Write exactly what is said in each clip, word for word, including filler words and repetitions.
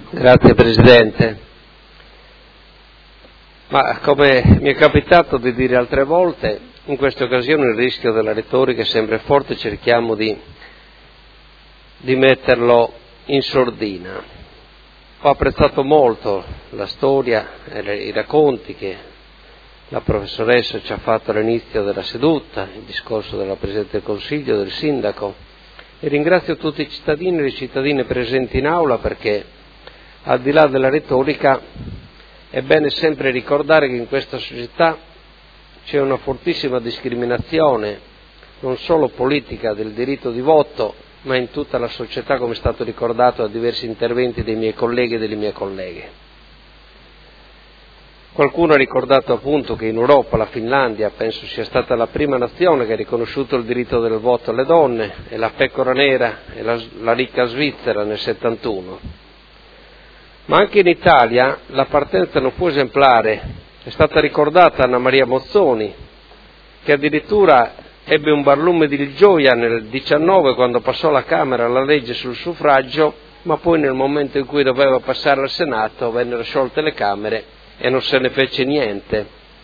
Grazie Presidente. Ma come mi è capitato di dire altre volte, in queste occasioni il rischio della retorica è sempre forte, cerchiamo di, di metterlo in sordina. Ho apprezzato molto la storia e i racconti che la professoressa ci ha fatto all'inizio della seduta, il discorso della Presidente del Consiglio, del Sindaco, e ringrazio tutti i cittadini e le cittadine presenti in aula perché al di là della retorica è bene sempre ricordare che in questa società c'è una fortissima discriminazione, non solo politica del diritto di voto, ma in tutta la società, come è stato ricordato da diversi interventi dei miei colleghi e delle mie colleghe. Qualcuno ha ricordato appunto che in Europa la Finlandia penso sia stata la prima nazione che ha riconosciuto il diritto del voto alle donne, e la pecora nera e la, la ricca Svizzera nel settantuno. Ma anche in Italia la partenza non fu esemplare. È stata ricordata Anna Maria Mozzoni, che addirittura ebbe un barlume di gioia nel diciannove quando passò alla Camera la legge sul suffragio, ma poi nel momento in cui doveva passare al Senato vennero sciolte le Camere e non se ne fece niente.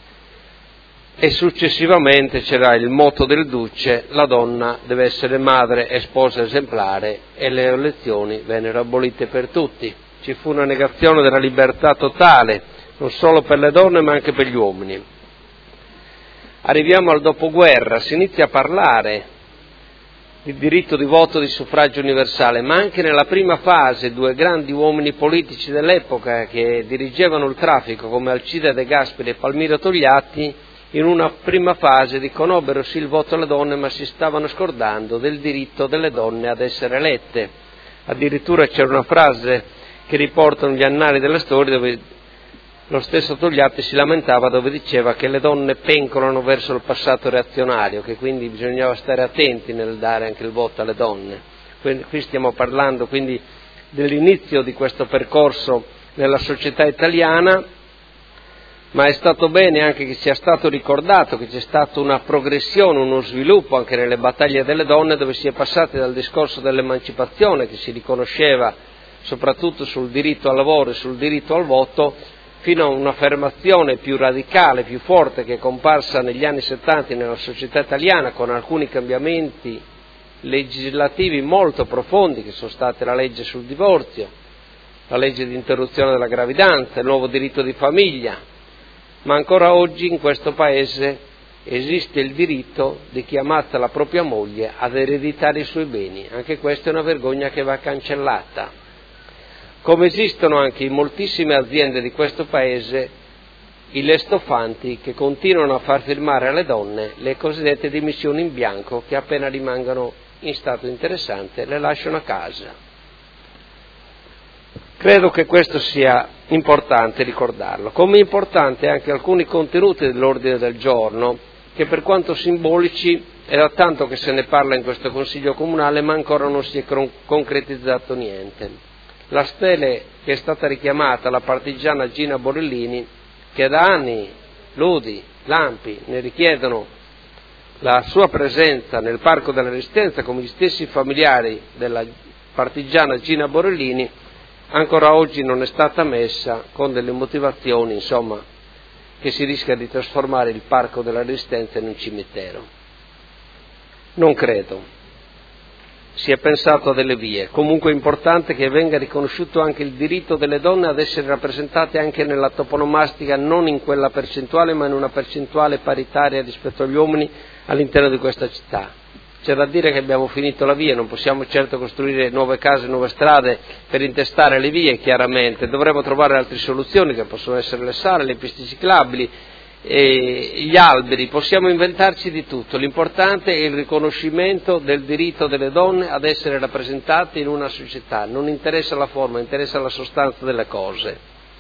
E successivamente c'era il motto del Duce: la donna deve essere madre e sposa esemplare, e le elezioni vennero abolite per tutti. Ci fu una negazione della libertà totale, non solo per le donne ma anche per gli uomini. Arriviamo al dopoguerra, si inizia a parlare di diritto di voto, di suffragio universale, ma anche nella prima fase due grandi uomini politici dell'epoca che dirigevano il traffico, come Alcide De Gasperi e Palmiro Togliatti, in una prima fase riconobbero sì il voto alle donne, ma si stavano scordando del diritto delle donne ad essere elette. Addirittura c'era una frase che riportano gli annali della storia dove lo stesso Togliatti si lamentava, dove diceva che le donne pencolano verso il passato reazionario, che quindi bisognava stare attenti nel dare anche il voto alle donne. Quindi, qui stiamo parlando quindi dell'inizio di questo percorso nella società italiana, ma è stato bene anche che sia stato ricordato che c'è stata una progressione, uno sviluppo anche nelle battaglie delle donne, dove si è passati dal discorso dell'emancipazione, che si riconosceva soprattutto sul diritto al lavoro e sul diritto al voto, fino a un'affermazione più radicale, più forte, che è comparsa negli anni settanta nella società italiana, con alcuni cambiamenti legislativi molto profondi, che sono state la legge sul divorzio, la legge di interruzione della gravidanza, il nuovo diritto di famiglia, ma ancora oggi in questo Paese esiste il diritto di chi ammazza la propria moglie ad ereditare i suoi beni. Anche questa è una vergogna che va cancellata. Come esistono anche in moltissime aziende di questo Paese i lestofanti che continuano a far firmare alle donne le cosiddette dimissioni in bianco, che appena rimangano in stato interessante le lasciano a casa. Credo che questo sia importante ricordarlo, come importante anche alcuni contenuti dell'ordine del giorno, che per quanto simbolici è da tanto che se ne parla in questo Consiglio Comunale, ma ancora non si è concretizzato niente. La stele che è stata richiamata, la partigiana Gina Borellini, che da anni Ludi, Lampi ne richiedono la sua presenza nel Parco della Resistenza, come gli stessi familiari della partigiana Gina Borellini, ancora oggi non è stata messa, con delle motivazioni, insomma, che si rischia di trasformare il Parco della Resistenza in un cimitero. Non credo. Si è pensato a delle vie. Comunque è importante che venga riconosciuto anche il diritto delle donne ad essere rappresentate anche nella toponomastica, non in quella percentuale, ma in una percentuale paritaria rispetto agli uomini all'interno di questa città. C'è da dire che abbiamo finito la via, non possiamo certo costruire nuove case, nuove strade per intestare le vie, chiaramente. Dovremo trovare altre soluzioni, che possono essere le sale, le piste ciclabili, e gli alberi, possiamo inventarci di tutto. L'importante è il riconoscimento del diritto delle donne ad essere rappresentate in una società. Non interessa la forma, interessa la sostanza delle cose.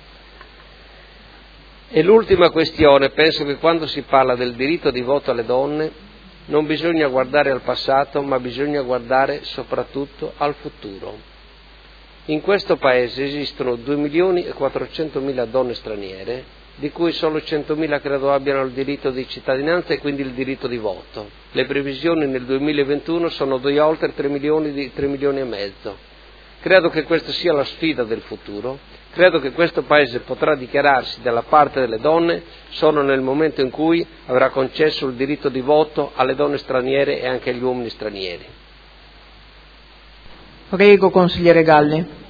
E l'ultima questione: penso che quando si parla del diritto di voto alle donne non bisogna guardare al passato, ma bisogna guardare soprattutto al futuro. In questo Paese esistono due milioni e quattrocentomila donne straniere, di cui solo centomila credo abbiano il diritto di cittadinanza e quindi il diritto di voto. Le previsioni nel duemilaventuno sono di oltre tre milioni, di tre milioni e mezzo. Credo che questa sia la sfida del futuro, credo che questo Paese potrà dichiararsi dalla parte delle donne solo nel momento in cui avrà concesso il diritto di voto alle donne straniere e anche agli uomini stranieri. Prego, consigliere Galli.